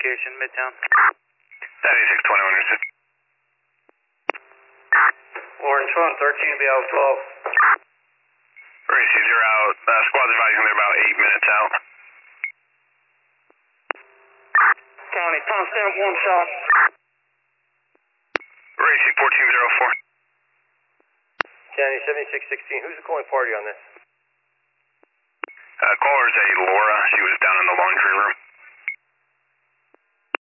location, Midtown. 9621 understood. Orange 1, 13 to be out 12. Racy, you're out. Squad's advising they're about 8 minutes out. County, timestamp 1 shot. Racy, 1404. County 7616, who's the calling party on this? Caller's a Laura. She was down in the laundry room.